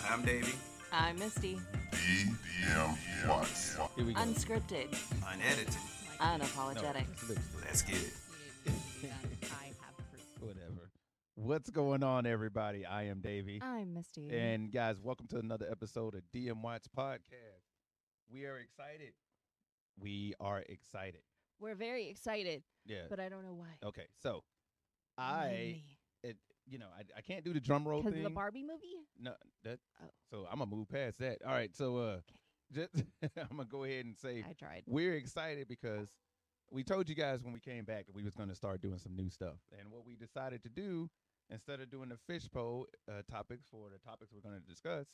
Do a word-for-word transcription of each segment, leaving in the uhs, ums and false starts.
I'm Davey. I'm Misty. D M Watts. Here we go. Unscripted. Unedited. Unapologetic. No, let's- Let's get it. I have proof. Whatever. What's going on, everybody? I am Davey. I'm Misty. And guys, welcome to another episode of D M Watts Podcast. We are excited. We are excited. We're very excited, Yeah. but I don't know why. Okay. So, I, it, you know, I, I can't do the drum roll Because thing. of the Barbie movie? No, that. Oh. So I'm gonna move past that. All right. So, uh, just I'm gonna go ahead and say I tried. we're excited because we told you guys when we came back that we was going to start doing some new stuff. And what we decided to do, instead of doing the fishbowl uh, topics for the topics we're going to discuss.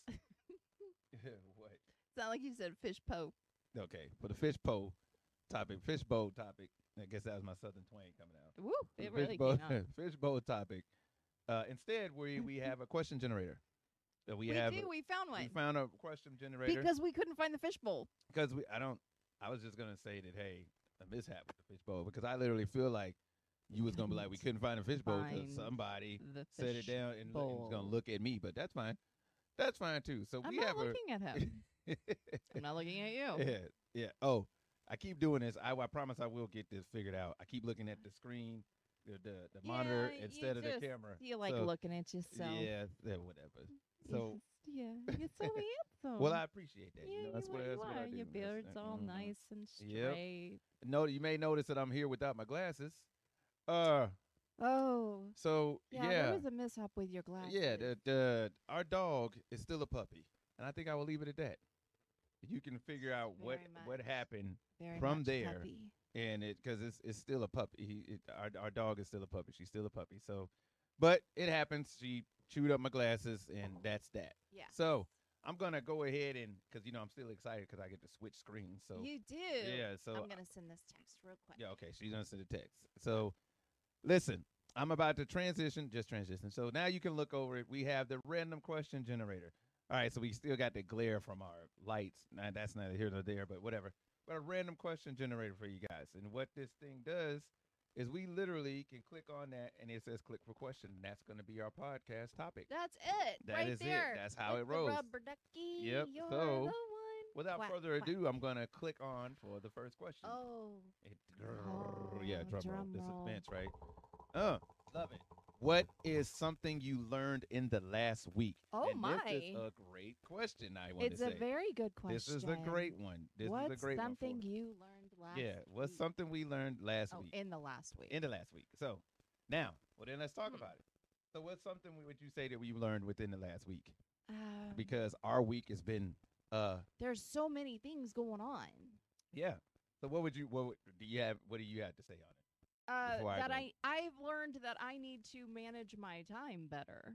What? It's not like you said fish po. Okay, for the fishbowl topic, fishbowl topic. I guess that was my southern twang coming out. Woo! For It the really fishbowl, came out. fishbowl topic. Uh, instead, we we have a question generator. Uh, we, We have. do. We found we one. found a question generator Because we couldn't find the fish bowl. because we. I don't. I was just gonna say that. Hey, a mishap with the fishbowl because I literally feel like you was gonna be like we couldn't find a fishbowl because Find somebody The set it fish down and, look, and was gonna bowl. look at me. But that's fine. That's fine too. So I'm we not have looking at him. a. I'm not looking at you. Yeah, yeah. Oh, I keep doing this. I, I promise I will get this figured out. I keep looking at the screen, the the, the monitor Yeah, you instead of just- the camera. You like So, looking at yourself. Yeah, yeah, whatever. So, yeah, you're so handsome. well, I appreciate that. yeah, you know, that's you, what, are, that's you what I are. do. Your That's- beard's all mhm. nice and Yep. straight. No, you may notice that I'm here without my glasses. Uh, Oh, so yeah, yeah, There was a mishap with your glasses. yeah. The, the our dog is still a puppy, and I think I will leave it at that. You can figure out what Very what much. happened. Very from much there, puppy. And it because it's it's still a puppy. He, it, our our dog is still a puppy. She's still a puppy. So, but it happens. She chewed up my glasses, and that's that. Yeah. So I'm gonna go ahead and because you know I'm still excited because I get to switch screens. So You do. yeah. So I'm gonna send this text real quick. yeah. Okay. She's gonna send a text. So listen, I'm about to transition. Just transition. So now you can look over it. We have the random question generator. All right. So we still got the glare from our lights. Now that's neither here nor there, but whatever. But a random question generator for you guys. And what this thing does is we literally can click on that and it says click for question. And that's going to be our podcast topic. That's it. That right is it. there. That's how With it the rolls. rubber ducky. Yep, You're so, the one. Without Quack, further quack. ado, I'm going to click on for the first question. Oh. It, yeah, Oh, drum roll. drum This roll. is Vince, right? Uh, love it. What is something you learned in the last week? Oh, and my. This is a great question, I want It's to a say. very good question. This is a great one. This What's is a great something one. for us. you learned last Yeah, what's week? something we learned last Oh, week? in the last week. In the last week. So, now, well, then let's talk Hmm. about it. So, what's something we- would you say that we learned within the last week? Um, Because our week has been, uh, there's so many things going on. yeah. So, what would you, what would, do you have, what do you have to say on it? Uh, Before I that go. I I've learned that I need to manage my time better.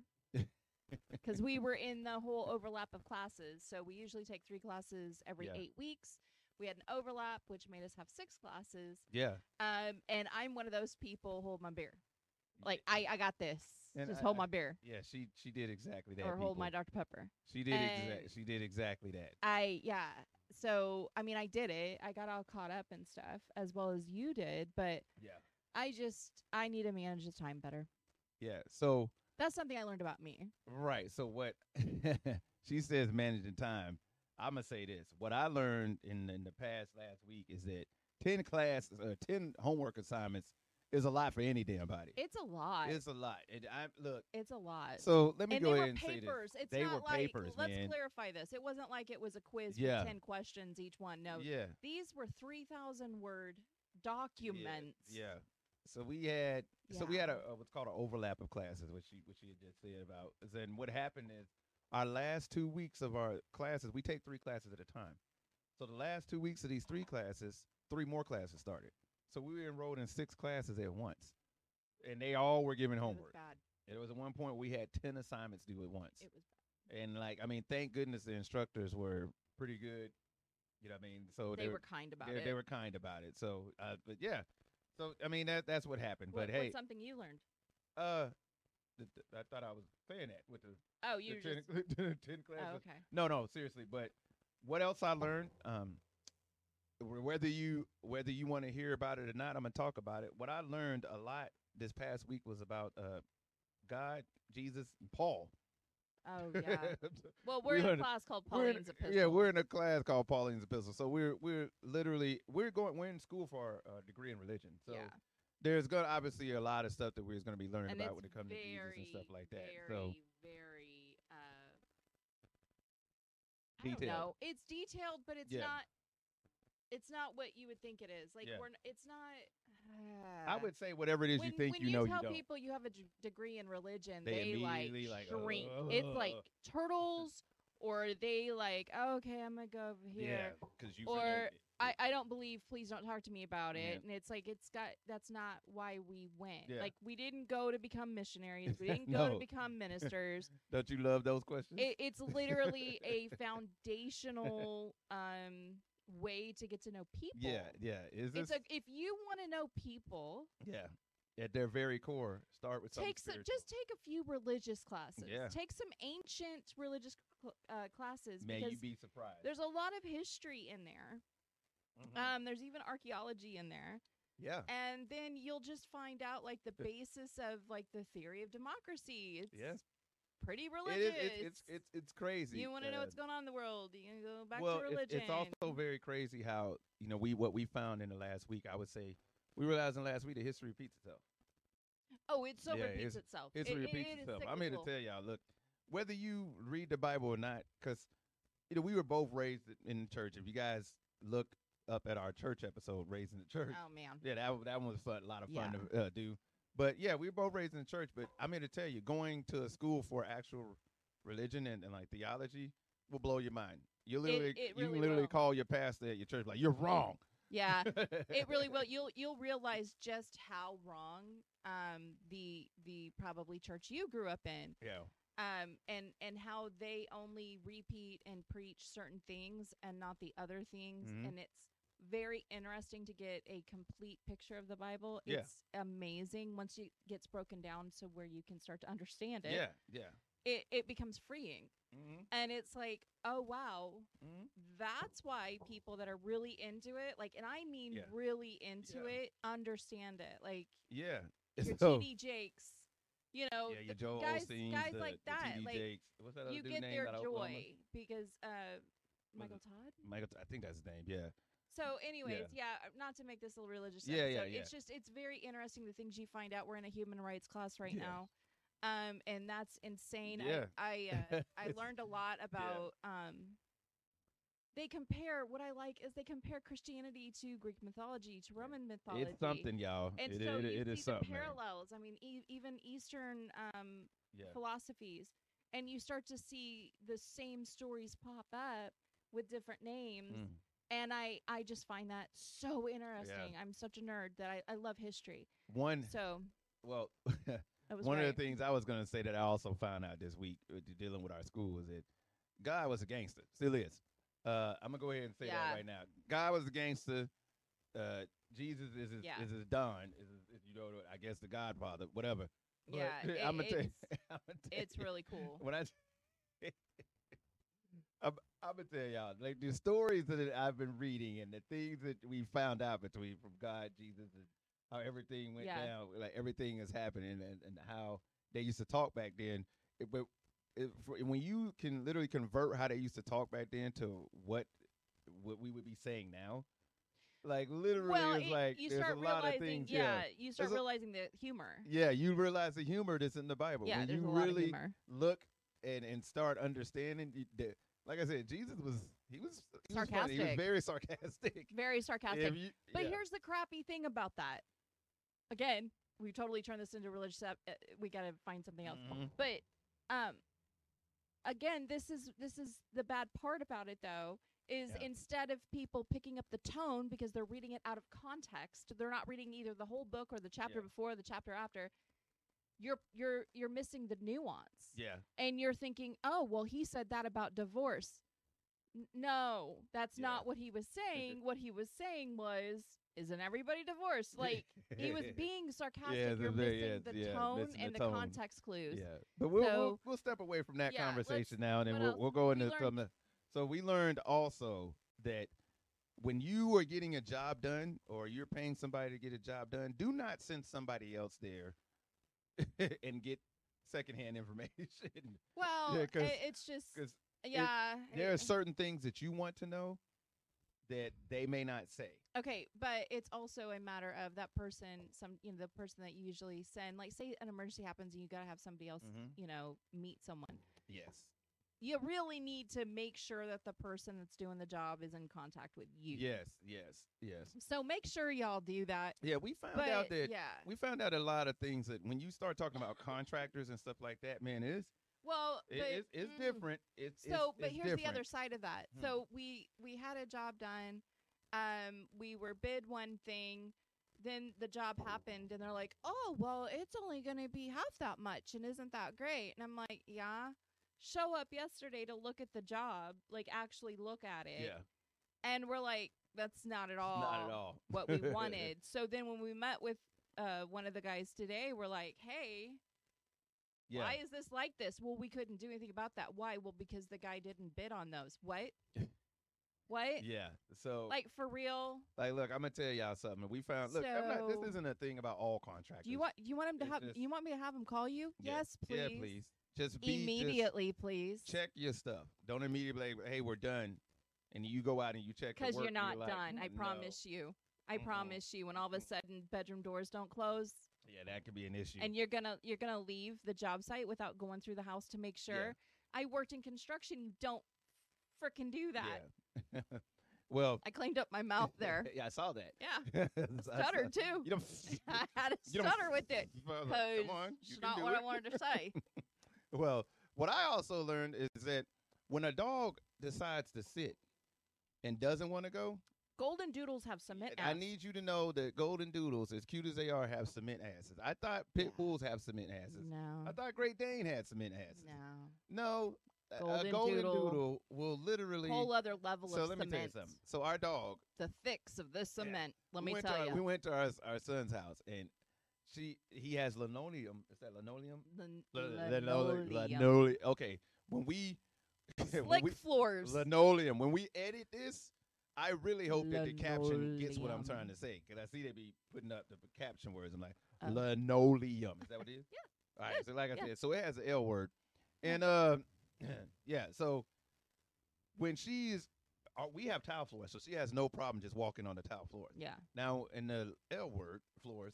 Because we were in the whole overlap of classes, so we usually take three classes every Yeah. eight weeks. We had an overlap, which made us have six classes. Yeah. Um, and I'm one of those people. Hold my beer. Like I, I got this. And Just I- hold I- my beer Yeah, she she did exactly that. or hold people. my Doctor Pepper. She did and- exactly. She did exactly that. I yeah. So I mean, I did it. I got all caught up and stuff, as well as you did. But Yeah. I just I need to manage the time better. Yeah. So That's something I learned about me. right. So what she says managing time. I'm gonna say this. What I learned in in the past last week is that ten classes or ten homework assignments is a lot for any damn body. It's a lot. It's a lot. And I look. It's a lot. So let me and go they ahead were and say this. papers. It's They not were like papers, let's man. clarify this. It wasn't like it was a quiz Yeah. with ten questions each one. No. Yeah. These were three thousand word documents. Yeah. yeah. So we had so we had a, Yeah. a what's called an overlap of classes, which she which she had just said about. Then what happened is our last two weeks of our classes, we take three classes at a time. So the last two weeks of these three classes, three more classes started. So we were enrolled in six classes at once, and they all were given It was homework. bad. It was at one point we had ten assignments due at once, It was bad. and like I mean, thank goodness the instructors were pretty good. You know what I mean? So They were kind about they, it. they were kind about it. So, uh, but yeah. So I mean that that's what happened. What- but hey, what's something you learned? uh, th- th- I thought I was saying that with the, Oh, the you ten, just. ten classes. Oh, okay. No, no, seriously. But what else I learned? Um, wh- whether you whether you want to hear about it or not, I'm gonna talk about it. What I learned a lot this past week was about uh, God, Jesus, and Paul. Oh yeah. Well, We we're in a learned- class called We're in- Pauline's Epistle. yeah, we're in a class called Pauline's Epistle. So we're we're literally we're going we're in school for our uh, degree in religion. So yeah. there's gonna obviously a lot of stuff that we're going to be learning And about it's when it comes to Jesus and very, stuff like that. Very, So very. Uh, I don't Detailed. know. It's detailed, but it's Yeah. not. It's not what you would think it is. Like Yeah. we're. N- it's not. I uh, would say whatever it is when, you think when you you know tell you don't. people you have a d- degree in religion, They they, like immediately like, shrink. It's like "Ugh." turtles, or they like, oh, okay, I'm gonna go over Yeah, here. because you Or forget- I, I don't believe. Please don't talk to me about it. Yeah. And it's like it's got. That's not why we went. Yeah. Like we didn't go to become missionaries. We didn't go No. to become ministers. Don't you love those questions? it, it's literally a foundational um way to get to know people. yeah, yeah. Is this? It's like if you want to know people, yeah. At their very core, start with something take some, spiritual. just take a few religious classes. Yeah. Take some ancient religious cl- uh, classes Man, because you'd be surprised. there's a lot of history in there. Mhm. Um, there's even archaeology in there. yeah, And then you'll just find out like the basis of like the theory of democracy. It's yes. pretty It religious. is. It's it's it's, it's crazy. you want to know Uh, what's going on in the world? You can go back well, to it's- religion. It's, also very crazy how you know we what we found in the last week. I would say we realized in the last week that history repeats itself. oh, it so Yeah, repeats it's- itself. History It- it- repeats it is itself. I'm here to cyclical. tell y'all. Look, whether you read the Bible or not, because you know we were both raised in the church. If you guys look up at our church episode, "Raised in the Church," Oh man. yeah, that that one was fun, a lot of fun Yeah. to uh, do. But yeah, we were both raised in the church. But I'm here to tell you, going to a school for actual religion and, and like theology will blow your mind. You literally, it you really can literally will. call your pastor at your church like, "You're wrong." Yeah, it really will. You'll you'll realize just how wrong um the the probably church you grew up in Yeah, um and and how they only repeat and preach certain things and not the other things, Mhm. and it's very interesting to get a complete picture of the Bible. Yeah. It's amazing once it gets broken down so where you can start to understand it. yeah, yeah. It it becomes freeing. Mm-hmm. And it's like, oh wow, Mm-hmm. that's why people that are really into it, like, and I mean Yeah. really into Yeah. it, understand it. Like Yeah. your So- T D Jakes, you know, yeah, your the Joel guys, Osteen, guys the, like the that, T D like Jakes. What's that other you dude get named their out of Oklahoma? joy because uh, Michael it? Todd. Michael, I think that's his name. Yeah. So, anyways, yeah. Not to make this a religious Yeah, yeah, episode, yeah. it's just it's very interesting the things you find out. We're in a human rights class right Yeah. now, um, and that's insane. Yeah. I I, uh, I It's- learned a lot about um. They compare what I like is they compare Christianity to Greek mythology to Roman mythology. It's something, y'all. And It, so it, you it see is the something. man. parallels. I mean, e- even Eastern um, Yeah. philosophies, and you start to see the same stories pop up with different names. Mm. And I, I just find that so interesting. I'm such a nerd that I, I love history. One, So well, that was one right. of the things I was going to say that I also found out this week uh, d- dealing with our school was that God was a gangster, still is. Uh, I'm gonna go ahead and say Yeah. that right now. God was a gangster. Uh, Jesus is his, Yeah. is his Don, is his, is, you know, I guess the Godfather, whatever. But Yeah, it- I'm gonna tell you, it's- I'm gonna tell It's you, really cool. when I, I'm, I'm gonna tell y'all like the stories that I've been reading and the things that we found out between from God, Jesus, and how everything went Yeah. down, like everything is happening, and, and how they used to talk back then. It, but it, for, when you can literally convert how they used to talk back then to what what we would be saying now, like literally, Well, it's it- like you there's start a lot realizing, of things. yeah, you start There's a- realizing the humor. Yeah, you realize the humor that's in the Bible. Yeah, when there's you a lot of really humor. look and and start understanding, you, the, like I said, Jesus was he was he was funny. He was Sarcastic. very sarcastic. Very sarcastic. If you- But yeah. here's the crappy thing about that. Again, we totally turned this into religious. Ep- uh, we got to find something else. Mhm. But um, again, this is this is the bad part about it, though. Is Yeah. instead of people picking up the tone because they're reading it out of context, they're not reading either the whole book or the chapter Yeah. before or the chapter after. You're you're you're missing the nuance, yeah, and you're thinking, oh, well, he said that about divorce. N- no, that's Yeah. not what he was saying. What he was saying was, isn't everybody divorced? Like he was being sarcastic. Yeah, You're the very- missing yes, the yeah, tone missing and the the, tone. context clues. yeah. But we'll, we'll So- we'll step away from that Yeah, let's- conversation now, and then what we'll else? we'll go We into learned- some. of the- So we learned also that when you are getting a job done or you're paying somebody to get a job done, do not send somebody else there and get secondhand information. Well, Yeah, 'cause- i- it's just Because yeah. there are it- certain things that you want to know that they may not say. Okay, but it's also a matter of that person, some you know, the person that you usually send. Like, say an emergency happens and you gotta have somebody else, Mhm. you know, meet someone. Yes. You really need to make sure that the person that's doing the job is in contact with you. Yes. Yes. Yes. So make sure y'all do that. Yeah, we found But out that yeah, we found out a lot of things that when you start talking about contractors and stuff like that, man, it's well, it, but, it's, it's mm, different. It's So, it's, but it's here's different. the other side of that. Hmm. So we we had a job done. Um, we were bid one thing. Then the job happened, and they're like, "Oh, well, it's only going to be half that much, and isn't that great?" And I'm like, "Yeah." Show up yesterday to look at the job, like actually look at it. Yeah, And we're like, "That's not at all, not at all what we wanted." So then when we met with uh one of the guys today, we're like, "Hey, Yeah, why is this like this?" Well, we couldn't do anything about that. Why? Well, because the guy didn't bid on those. What? What? yeah. So like, Like, for real? look, I'm gonna tell y'all something. We found. Look, I'm not, So- this isn't a thing about all contractors. Do you want you want him to It's have just- you want me to have him call you? Yeah. Yes, please. Yeah, please. Just be just Immediately, please. check your stuff. Don't immediately like, hey, we're done, and you go out and you check. your Because work you're and not like, done. I "No." promise you. I Mm-mm. promise you. When all of a Mm-mm. sudden bedroom doors don't close, Yeah, that could be an issue. and you're gonna you're gonna leave the job site without going through the house to make sure. I worked in construction. You don't frickin' do that. Yeah. Well, I cleaned up my mouth there. yeah, I saw that. Yeah, I stuttered saw- too. You don't. I had to you don't- stutter with it. I was like, Because Come on, you it's can not do what it. I wanted to say. Well, what I also learned is that when a dog decides to sit and doesn't want to go, Golden Doodles have cement. I ass. need you to know that golden doodles, as cute as they are, have cement asses. I thought pit Yeah. bulls have cement asses. No. I thought Great Dane had cement asses. No. No, a- Golden a golden doodle. doodle will literally. Whole other level So of let me tell you cement. something. So our dog, The thicks of this cement. Let we me went tell to our, you. we went to our our son's house and she he has linoleum. Is that linoleum? Lin- Lin- linoleum. linoleum. Okay, when we when Slick we, floors. linoleum. When we edit this, I really hope that the caption gets what I'm Linoleum. trying to say because I see they be putting up the caption words. I'm like Oh. linoleum. Is that what it is? Yeah. All right. So like I Yeah. said, so it has an L word, and uh, yeah. So when she's, uh, we have tile floors, so she has no problem just walking on the tile floors. Yeah. Now in the L word floors,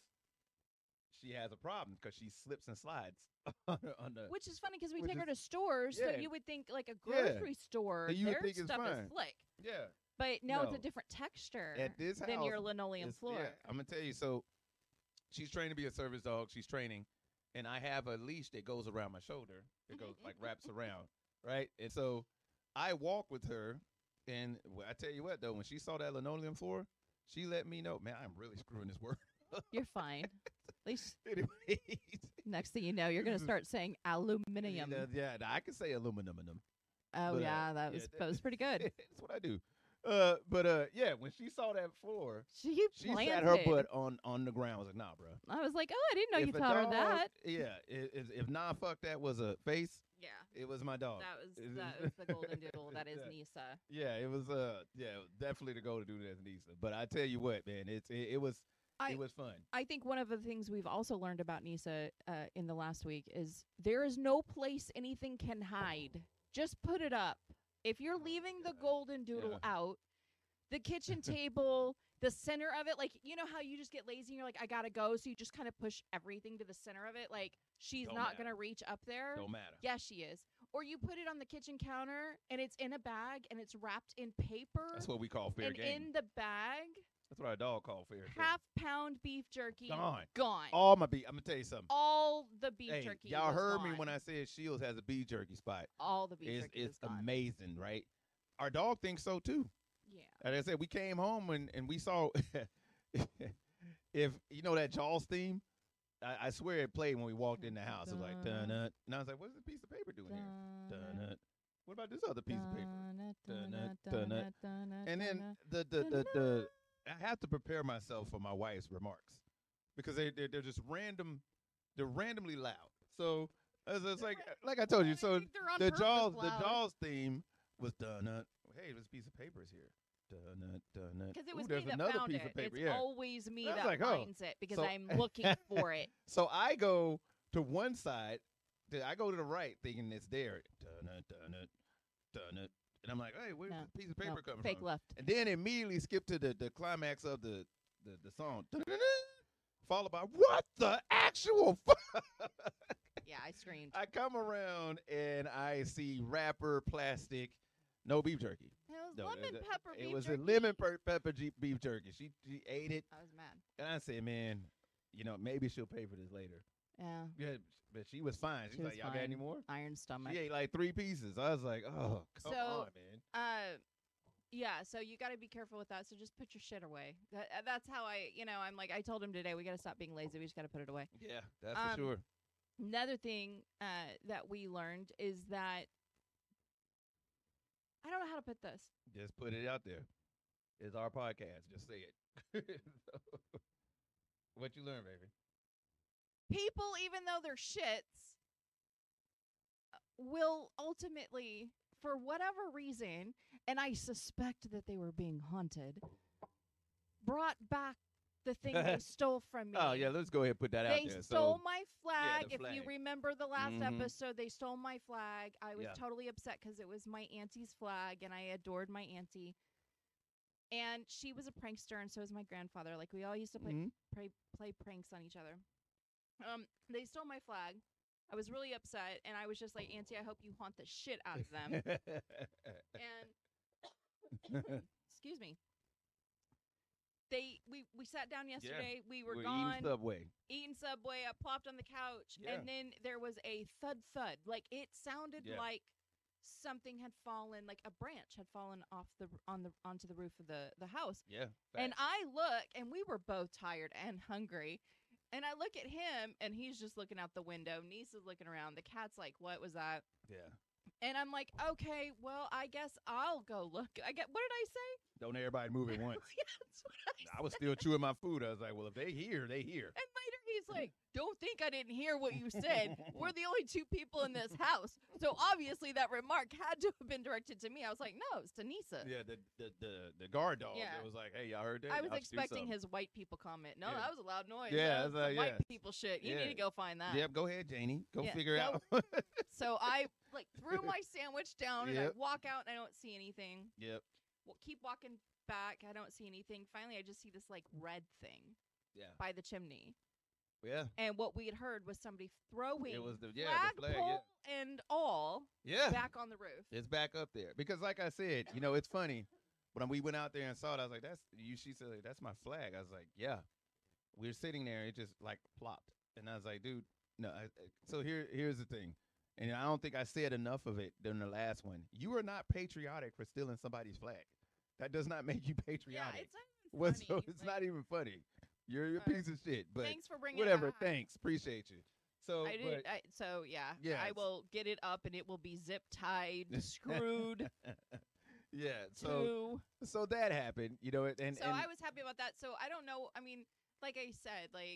she has a problem because she slips and slides on the. On the Which is funny because we Which take her is- to stores, yeah. so you would think like a Yeah. grocery store, That you would their think it's stuff fine. is slick. yeah. But now it's No. a different texture At this than house, your linoleum It's- floor. Yeah, I'm gonna tell you. So she's trained to be a service dog. She's training, and I have a leash that goes around my shoulder. It goes like wraps around, right? And so I walk with her, and well, I tell you what though, when she saw that linoleum floor, she let me know, man, I'm really screwing this word. You're fine. At least Anyway, next thing you know, you're going to start saying aluminium. yeah, yeah, I can say aluminum. Oh, but, uh, yeah, that yeah, was, that- that was pretty good. That's what I do. Uh, but uh, yeah, when she saw that floor, She she planted. sat her butt on on the ground. I was like, nah, bro. I was like, oh, I didn't know you If a taught her dog- that. Yeah, i- if, if nah fuck that was a face, Yeah. it was my dog. That was Is- that was the golden doodle. That is Yeah. Nisa. Yeah, it was uh yeah, definitely to go to do that Nisa. But I tell you what, man, it's it, it was I- it was fun. I think one of the things we've also learned about Nisa uh, in the last week is there is no place anything can hide. Just put it up. If you're Oh, leaving the God. golden doodle out, the kitchen table, the center of it, like, you know how you just get lazy and you're like, I gotta go, so you just kind of push everything to the center of it. Like, she's Don't not matter. gonna reach up there. Don't matter. Yes, she is. Or you put it on the kitchen counter and it's in a bag and it's wrapped in paper. That's what we call fair and game. in the bag, That's what our dog called fair game. half pound beef jerky Gone. gone. All my beef. I'm gonna tell you something. All the beef Hey, jerky. y'all was heard me gone. when I said Shields has a beef jerky spot. all the beef It's jerky it's was gone. amazing, right? Our dog thinks so too. Yeah. Like I said, we came home and, and we saw if you know that Jaws theme. I, I swear it played when we walked in the house. It was like dun dun, and I was like, "What's this piece of paper doing here?" Dun dun. What about this other piece of paper? Dun-dun, dun-dun. And then the the the, the I have to prepare myself for my wife's remarks because they they're, they're just random. They're randomly loud. So it's, it's like like I told you. So the Jaws the Jaws theme was dun dun. Hey, this piece of paper is here. Dun dun dun dun. because it Ooh, was there's me that another found piece it. of paper. It's Yeah. always me I was that like, oh. finds it because So- I'm looking for it. So I go to one side to, I go to the right thinking it's there. Dun it, dun it, dun it. And I'm like, hey, where's No, the piece of paper no, coming fake from? left. And then immediately skip to the, the climax of the, the, the song. Dun-dun-dun, followed by, what the actual fuck? Yeah, I screamed. I come around and I see wrapper, plastic, no beef jerky. It was No, lemon it- it- pepper It beef was jerky. a lemon per- pepper G- beef jerky. She, she ate it. I was mad. And I said, man, you know, maybe she'll pay for this later. Yeah. Yeah, but she was fine. She's She like, was y'all got any fine. more? Iron stomach. She ate like three pieces. I was like, oh, come So, on, man. Uh, yeah. So you got to be careful with that. So just put your shit away. That, uh, that's how I, you know, I'm like, I told him today, we got to stop being lazy. We just got to put it away. Yeah, that's Um, for sure. Another thing uh, that we learned is that I don't know how to put this. Just put it out there. It's our podcast. Just say it. What you learn, baby? People, even though they're shits, uh, will ultimately, for whatever reason, and I suspect that they were being haunted, brought back the thing they stole from me. Oh, yeah, let's go ahead and put that out They there. stole So, my flag. the If you flag. remember the last Mhm. episode, they stole my flag. I was Yeah. totally upset because it was my auntie's flag, and I adored my auntie. And she was a prankster, and so was my grandfather. Like, we all used to play mhm. play, play pranks on each other. Um, they stole my flag. I was really upset, and I was just like, Auntie, I hope you haunt the shit out of them. and excuse me. They we we sat down yesterday. We were We're gone eating Subway. eating Subway. I plopped on the couch, Yeah. and then there was a thud thud. Like it sounded Yeah. like something had fallen, like a branch had fallen off the on the onto the roof of the the house. Yeah. And facts. I look, and we were both tired and hungry. And I look at him, and he's just looking out the window. Niece is looking around. The cat's like, "What was that?" yeah. And I'm like, "Okay, well, I guess I'll go look." I get. What did I say? Don't everybody move at once. Yeah, that's what I I was still chewing my food. I was like, well, if they hear, they hear. And later he's like, "Don't think I didn't hear what you said. We're the only two people in this house." So obviously that remark had to have been directed to me. I was like, "No, it's to Nisa." Yeah, the the the, the guard dog. Yeah. It was like, hey, y'all heard that? I was Y'all should do expecting something. his white people comment. No, Yeah. that was a loud noise. Yeah, That it's was like, some white yeah. people shit. You Yeah. need to go find that. Yep, go ahead, Janie. Go Yeah, figure go- out. So I like threw my sandwich down and I Yep. walk out and I don't see anything. Yep. Well, keep walking back. I don't see anything. Finally, I just see this like red thing Yeah. by the chimney. Yeah. And what we had heard was somebody throwing It was the yeah, the flag. flagpole and all Yeah. Yeah. back on the roof. It's back up there. Because like I said, you know, it's funny. When we went out there and saw it, I was like, that's you she said, like, that's my flag. I was like, yeah. We were sitting there, it just like plopped. And I was like, dude, no. I, I- so here here's the thing. And I don't think I said enough of it during the last one. You are not patriotic for stealing somebody's flag. That does not make you Yeah, patriotic. it's not even Well, funny. so it's Like, not even funny. You're, you're a Uh, piece of shit. But thanks for bringing whatever. it back. Thanks. Appreciate you. So, I did. I, so yeah, Yeah, I it's- will get it up and it will be zip tied, screwed but yeah. So to. so that happened. You know, and and, So and I was happy about that. So I don't know. I mean, like I said, like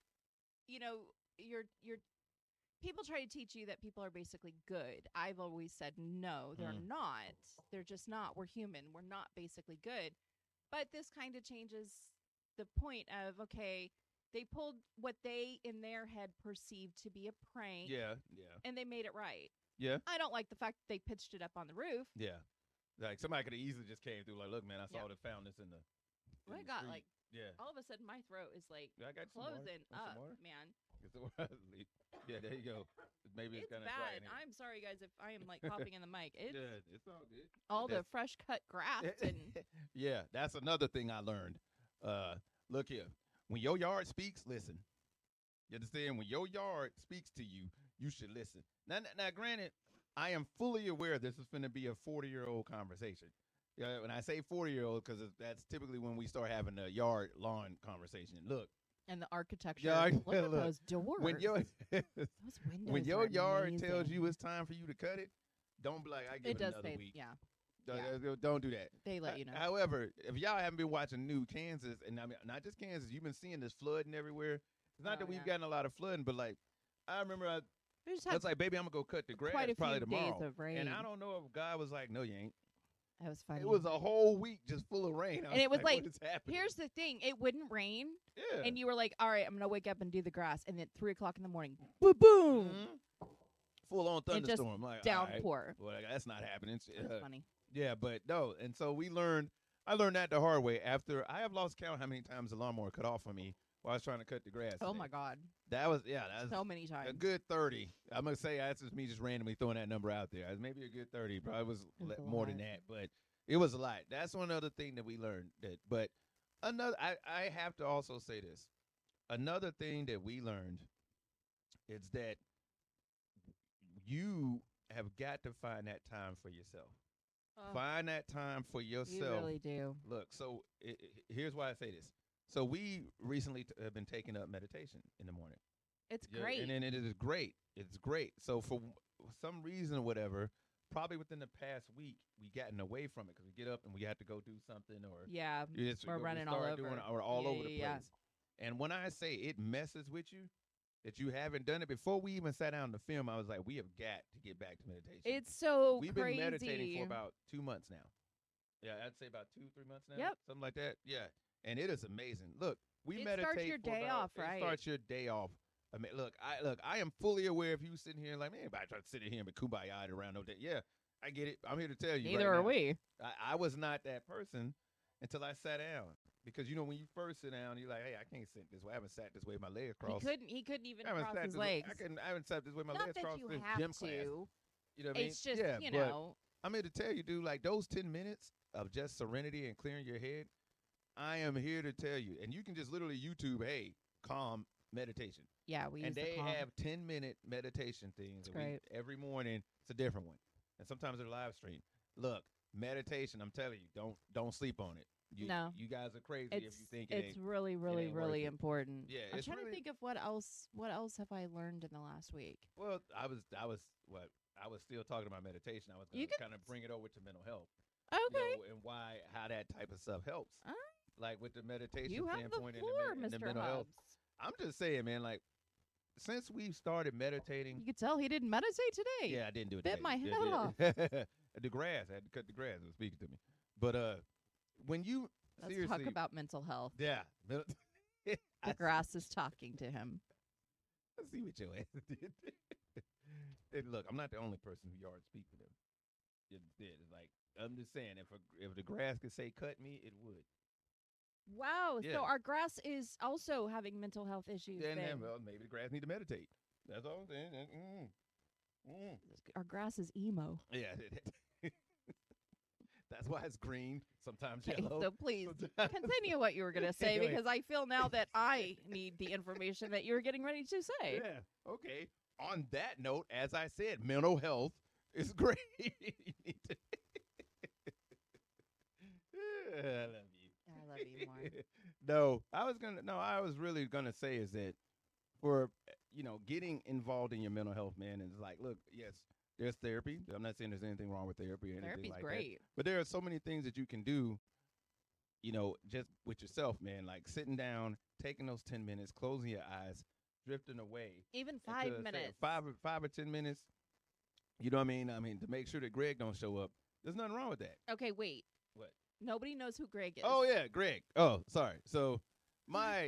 you know, you're you're people try to teach you that people are basically good. I've always said no, they're Mm. not. They're just not. We're human. We're not basically good. But this kind of changes the point of okay, they pulled what they in their head perceived to be a prank, yeah, yeah, and they made it right. yeah, I don't like the fact that they pitched it up on the roof. yeah. Like somebody could have easily just came through. Like, look, man, I saw Yeah. the found this in the. Well, in I the got street. like Yeah. all of a sudden my throat is like I got some more. closing Want some up, more? man. Get some more? Yeah, there you go. Maybe it's, It's kind of bad. I'm sorry, guys, if I am like coughing in the mic. It's Yeah, it's all good. all the that's- fresh cut grass and Yeah, that's another thing I learned. Uh, look here, when your yard speaks, listen. You understand? When your yard speaks to you, you should listen. Now, now, now granted, I am fully aware this is going to be a forty-year-old conversation. Yeah, when I say forty-year-old, because that's typically when we start having a yard lawn conversation. Look, and the architecture. Yeah, I- Look at look, those doors. when your those windows. when your are yard tells amazing. you it's time for you to cut it, don't be like, I give it it, does another say week. yeah. Don't- yeah. uh, Don't do that. They let Uh, you know. However, if y'all haven't been watching New Kansas, and I mean not just Kansas, you've been seeing this flooding everywhere. It's not Oh, that we've yeah. gotten a lot of flooding, but like I remember I, We just I had was like, baby, I'm gonna go cut the grass quite a probably few tomorrow. days of rain. And I don't know if God was like, no, you ain't. That was funny. It was a whole week just full of rain. I And it was like, what is happening? Here's the thing: it wouldn't rain, yeah. and you were like, "All right, I'm gonna wake up and do the grass." And then at three o'clock in the morning, boom, boom. Mhm. full on It just thunderstorm. Like, all right, downpour. well, that's not happening. That's Uh, funny. yeah, but no. And so we learned, I learned that the hard way after I have lost count how many times the lawnmower cut off on me while I was trying to cut the grass. Oh today. my God. That was, yeah, that was So many a times. good thirty. I'm going to say that's just me just randomly throwing that number out there. It was maybe a good thirty. Probably was That's le- a more than lot. that, but it was a lot. That's one other thing that we learned. That, But another, I, I have to also say this. Another thing that we learned is that you have got to find that time for yourself. Oh, Find that time for you yourself. really do. Look, so i i here's why I say this. So we recently t- have been taking up meditation in the morning. It's Yeah, great. and, and it is great. It's great. So for w- some reason or whatever, probably within the past week, we gotten away from it because we get up and we have to go do something, or yeah. you just- we're we running all start over. doing, or all Yeah, over the yeah, place. yeah. And when I say it messes with you, that you haven't done it before we even sat down to film, I was like, we have got to get back to meditation. It's so We've crazy. been meditating for about two months now. Yeah, I'd say about two, three months now. Yep. Something like that. Yeah. And it is amazing. Look, we It meditate starts your for day about- off, right? It starts your day off. I mean, look, I look, I am fully aware of you sitting here like, man, anybody try to sit in here and be kumbaya around no day. Yeah, I get it. I'm here to tell you. Neither right are now, we. I, I was not that person until I sat down. Because you know when you first sit down, you're like, hey, I can't sit this way. I haven't sat this way. My legs He crossed. couldn't. He couldn't even I haven't cross sat his this way- legs. I, couldn't, I haven't sat this way. My Not legs that crossed you this have gym to. class. You know what I mean? It's just yeah, you but know. I'm here to tell you, dude, like those ten minutes of just serenity and clearing your head, I am here to tell you. And you can just literally YouTube, hey, calm meditation. Yeah, we and use they the calm. have ten minute meditation things. It's that we- great. every morning, it's a different one. And sometimes they're live stream. Look, meditation, I'm telling you, don't don't sleep on it. You, No. You guys are crazy if It's you think it it's ain't. really really ain't worth really it. important. Yeah, I'm it's trying really- to think of what else. What else have I learned in the last week? Well, I was, I was, what? I was still talking about meditation. I was You going can to kind of bring it over to mental health. Okay, You know, and why, how that type of stuff helps. All Like with the meditation you have the standpoint and floor, the, men- and the Mister mental health. Hubbs. I'm just saying, man, like, since we've started meditating, You could tell he didn't meditate today. yeah, I didn't do it. Bit today. my Yeah, head yeah. the grass, I had to cut the grass. It was speaking to me. But uh, when you, Let's seriously, talk about mental health. yeah. mil- I The see- grass is talking to him. I see what your ass did. And look, I'm not the only person who yard speak to them. It did. It's like, I'm just saying, if a, if the grass could say cut me, it would. Wow. Yeah. So our grass is also having mental health issues. Then, then. then, well, maybe the grass need to meditate. That's all I'm saying. Mm. Mm. Our grass is emo. Yeah. That's why it's green, sometimes Okay, yellow. so please sometimes- continue what you were going to say Anyway. because I feel now that I need the information that you were getting ready to say. Yeah. Okay. On that note, as I said, mental health is great. You need to- I love you. I love you more. No, I was gonna. No, I was really gonna say is that for you know getting involved in your mental health, man, is like, look, yes, there's therapy. I'm not saying there's anything wrong with therapy or anything Therapy's like that. great. But there are so many things that you can do, you know, just with yourself, man. Like sitting down, taking those ten minutes, closing your eyes, drifting away. Even into, five say, minutes. five or five or ten minutes. You know what I mean? I mean, to make sure that Greg don't show up. There's nothing wrong with that. Okay, wait. What? Nobody knows who Greg is. Oh yeah, Greg. Oh, sorry. So my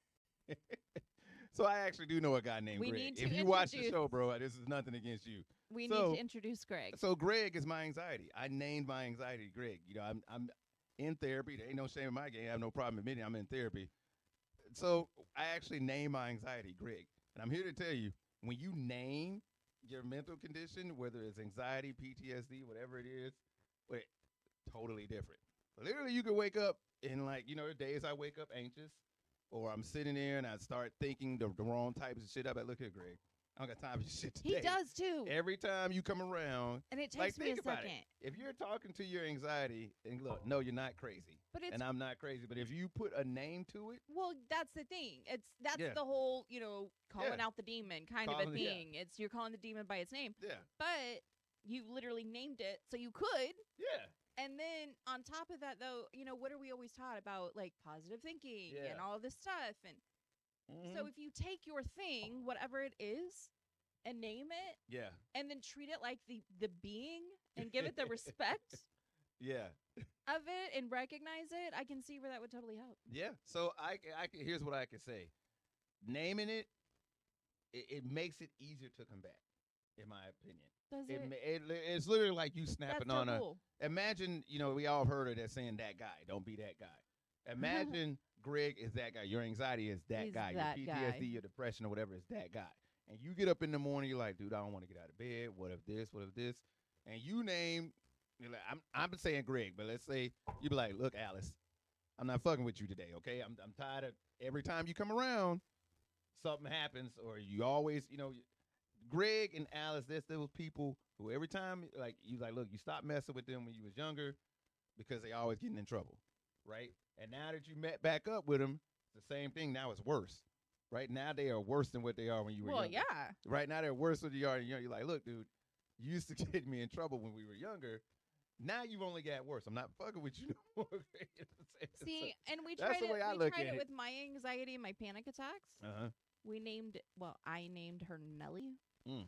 So I actually do know a guy named We Greg. need to If you watch the introduce- show, bro, this is nothing against you. We so- need to introduce Greg. So Greg is my anxiety. I named my anxiety Greg. You know, I'm I'm in therapy. There ain't no shame in my game. I have no problem admitting I'm in therapy. So I actually named my anxiety Greg. And I'm here to tell you, when you name your mental condition, whether it's anxiety, P T S D, whatever it is, wait, totally different. Literally, you could wake up and like, you know, there are days I wake up anxious, or I'm sitting there and I start thinking the, the wrong types of shit. I bet, look here, Greg. I don't got time for your shit today. He does too. Every time you come around, and it takes like, me a think about second. it. If you're talking to your anxiety, and look, no, you're not crazy, But it's and I'm not crazy. But if you put a name to it, well, that's the thing. It's that's Yeah. the whole, you know, calling Yeah. out the demon kind of Calling- a yeah. thing. It's you're calling the demon by its name. yeah, But you literally named it, so you could. yeah, And then on top of that, though, you know, what are we always taught about, like positive thinking and Yeah. all of this stuff? And so Mhm. if you take your thing, whatever it is, and name it, yeah, and then treat it like the the being, and give it the respect yeah, of it, and recognize it, I can see where that would totally help. yeah. So I, c- I can, here's what I can say: naming it, it, it makes it easier to combat. in my opinion. Does It, it? ma- it, li- it's literally like you That's snapping the on a. rule. Imagine, you know, we all heard of that saying, that guy. Don't be that guy. Imagine Greg is that guy. Your anxiety is that He's guy. that your P T S D, guy. your depression, or whatever is that guy. And you get up in the morning, you're like, dude, I don't want to get out of bed. What if this? What if this? And you name, you're like, I'm, I'm saying Greg, but let's say you be like, look, Alice, I'm not fucking with you today, okay? I'm, I'm tired of every time you come around, something happens, or you always, you know, Greg and Alice, there's those people who every time, like, you like, look, you stop messing with them when you was younger because they always getting in trouble, right? And now that you met back up with them, it's the same thing. Now it's worse, right? Now they are worse than what they are when you were Well, younger. yeah. Right now they're worse than you are. You know, you're like, look, dude, you used to get me in trouble when we were younger. Now you've only got worse. I'm not fucking with you no more. You know what I'm saying? See, and we that's tried the it. way I we look tried at it it. with my anxiety and my panic attacks. So, uh-huh. We named. Well, I named her Nellie, Mm.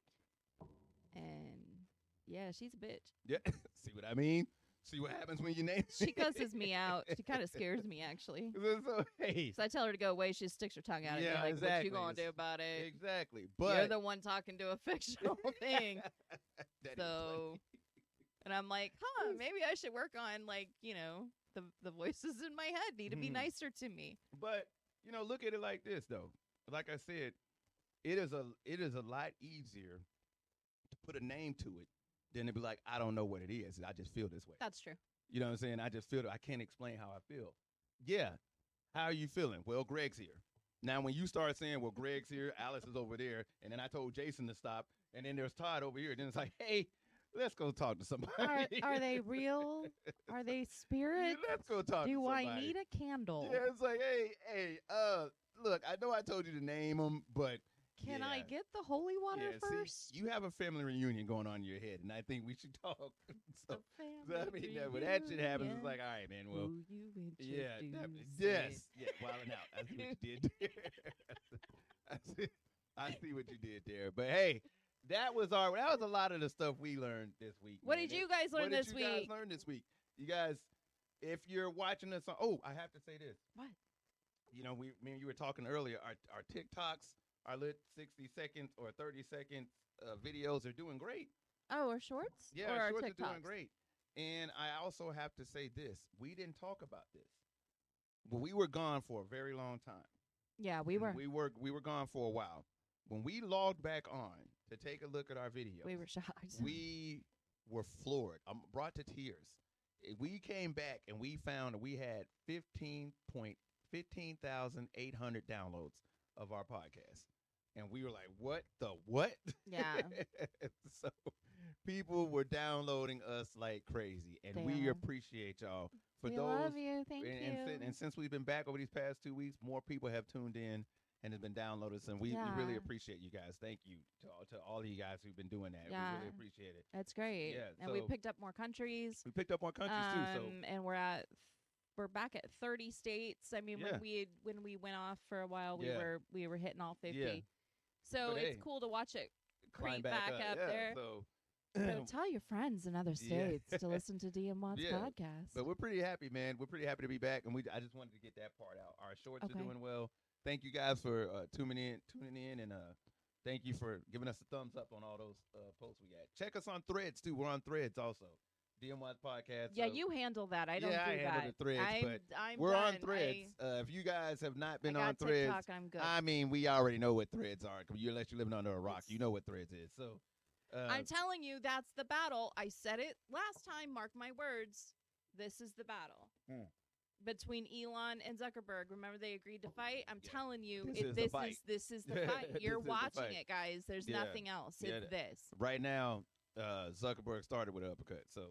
and yeah, she's a bitch. Yeah. See what I mean? See what happens when you name She cusses me out. She kind of scares me, actually. So, so, hey. So I tell her to go away. She sticks her tongue out at Yeah, me like, exactly. "What you gonna do about it? Exactly. You're But the one talking to a fictional thing." That is So, and I'm like, huh, maybe I should work on, like, you know, the the voices in my head need to be Mhm. nicer to me. But you know, look at it like this, though. Like I said, it is a it is a lot easier to put a name to it than to be like, I don't know what it is. I just feel this way. That's true. You know what I'm saying? I just feel it. I can't explain how I feel. Yeah. How are you feeling? Well, Greg's here. Now, when you start saying, well, Greg's here, Alice is over there, and then I told Jason to stop, and then there's Todd over here, then it's like, hey, let's go talk to somebody. Are, are they real? Are they Yeah, spirits? let's go talk to Do somebody. I need a candle? Yeah, it's like, hey, hey, uh, look, I know I told you to name them, but Can I yeah. get the holy water yeah, first? See, you have a family reunion going on in your head, and I think we should talk. so, The so, I mean, that, when that shit happens, it's reunion. like, all right, man, well, Who you yeah, that, introducing? yes, yeah, wilding out. I see what you did there. I see, I see what you did there. But hey, that was our. That was a lot of the stuff we learned this week. What man. did you guys learn what did this you guys week? learn this week? You guys, if you're watching us on, oh, I have to say this. What? You know, we, me and you were talking earlier. Our our TikToks, our lit sixty second or thirty second uh, videos are doing great. Oh, our shorts? Yeah, or our our shorts TikToks? are doing great. And I also have to say this: we didn't talk about this. Well, we were gone for a very long time. Yeah, we were. We were we were gone for a while. When we logged back on to take a look at our videos, We were shocked. we were floored. I'm brought to tears. Eh, We came back and we found that we had fifteen point fifteen thousand eight hundred downloads of our podcast, and we were like, "What the what?" Yeah. So people were downloading us like crazy, and They we are. appreciate y'all for we those. love you. Thank and, you. and, sin- and since we've been back over these past two weeks, more people have tuned in and has been downloaded, and we, we really Yeah. appreciate you guys. Thank you to all, to all of you guys who've been doing that. We Yeah. really appreciate it. That's great. Yeah, and we so- picked up more countries. We picked up more countries too, so Um, and we're at we're back at thirty states. I mean, Yeah. when we had, when we went off for a while, we Yeah. were we were hitting all fifty. Yeah. So But it's hey, cool to watch it climb creep back, up, yeah, there. So, So tell your friends in other Yeah. states to listen to D M Watts Yeah. podcast. but we're pretty happy, man. We're pretty happy to be back, and we I just wanted to get that part out. Our shorts Okay. are doing well. Thank you guys for uh, tuning in, tuning in, and uh, thank you for giving us a thumbs up on all those uh, posts we got. Check us on Threads too. We're on Threads also. D M Watts podcast. yeah, so you handle that. I don't Yeah, I do handle that. the Threads, I'm, but I'm we're on done. Threads. uh, if you guys have not I, been I got on Threads, TikTok, I'm good. I mean, we already know what Threads are. 'Cause you unless you're living under a rock, It's- you know what Threads is. So, uh, I'm telling you, that's the battle. I said it last time. Mark my words. This is the battle Hmm. between Elon and Zuckerberg. Remember, they agreed to fight. I'm Yeah. telling you, This it, is the this fight. is this is the fight. You're This is the watching fight. it, guys. There's Yeah. nothing else. Yeah, It's this. right now, uh, Zuckerberg started with an uppercut. So,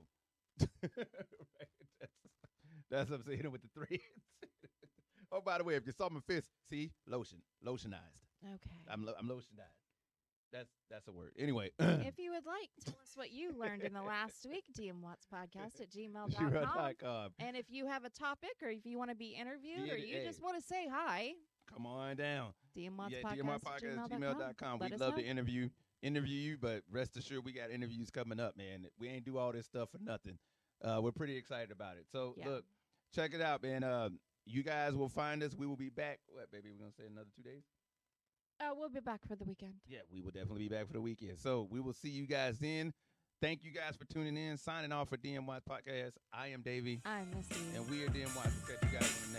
that's, that's what I'm saying with the threads. Oh, by the way, if you saw my fist, see, lotion, lotionized. Okay. I'm lo- I'm lotionized. That's that's a word. Anyway, If you would like, tell us what you learned in the last week. D M Watts podcast at gmail dot com. gmail dot com. And if you have a topic or if you want to be interviewed Yeah, or you hey. just want to say hi, Come on down. D M Watts Yeah, podcast, D M R at podcast at gmail gmail dot dot com. Let We'd us love know. to interview interview you, but rest assured we got interviews coming up, man. We ain't do all this stuff for nothing. Uh, we're pretty excited about it. So Yeah. look, check it out, man. Uh, you guys will find us. We will be back. What, baby? We're gonna say another two days. Uh, we'll be back for the weekend. Yeah, we will definitely be back for the weekend. So we will see you guys then. Thank you guys for tuning in. Signing off for D M Y Podcast. I am Davey. I'm Missy. And we are D M Y. We'll catch you guys on the next